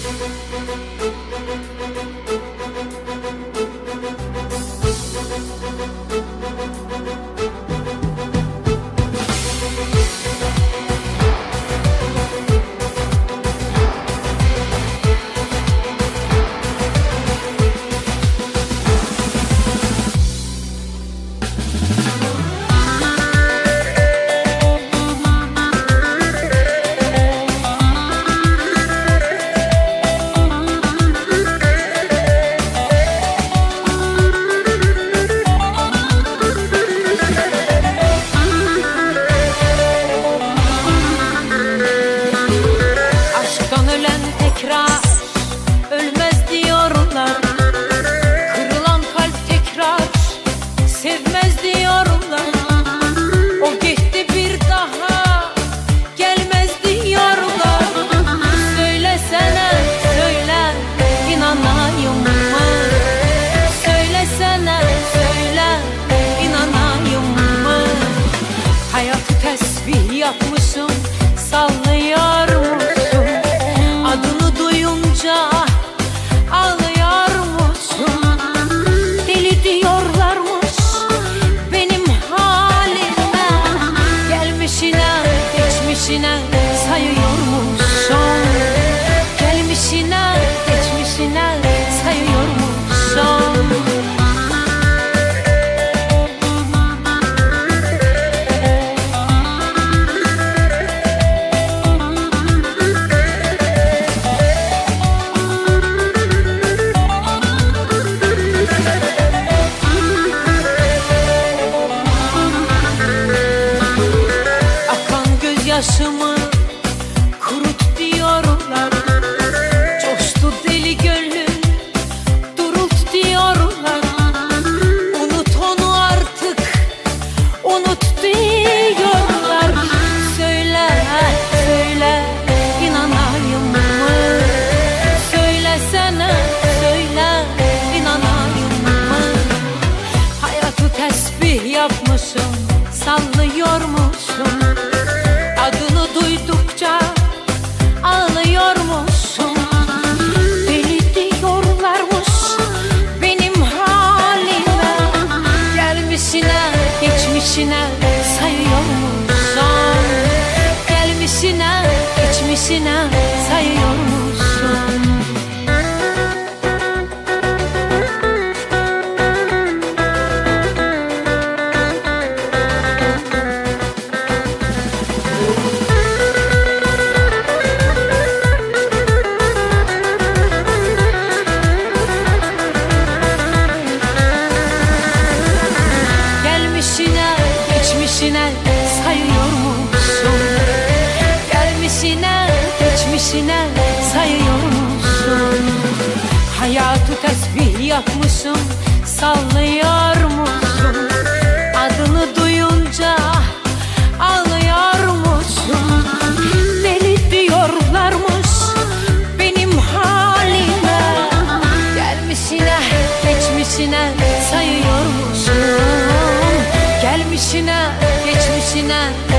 Ölmez diyorlar, kırılan kalp tekrar sevmez diyorlar. O gitti bir daha gelmez diyorlar. Söylesene, söyle, inanayım mı? Söylesene, söyle, inanayım mı? Hayatı tesbih yapmışım, sallıyor musun? Adını duyunca ağlıyor musun? Deli diyorlarmış benim halime. Gelmişine geçmişine sayıyor musun? Gelmişine geçmişine sayıyor musun? Yaşımı kurut diyorlar, coştu deli gönlüm durult diyorlar. Unut onu artık, unut diyorlar. Söyle, söyle, inanayım mı? Söylesene, söyle, inanayım mı? Hayatı tesbih yapmışım, sallıyor musun? Adını duydukça ağlıyor musun? Deli diyorlarmış benim halime. Gelmişine geçmişine sayıyor musun? Gelmişine geçmişine sayıyor musun? Geçmişine sayıyor musun? Gelmişine geçmişine sayıyor musun? Hayatı tesbih yapmışım, sallıyor musun? Adını duyunca ağlıyor musun? Deli diyorlarmış benim halime. Gelmişine geçmişine sayıyor musun? Gelmişine geçmişine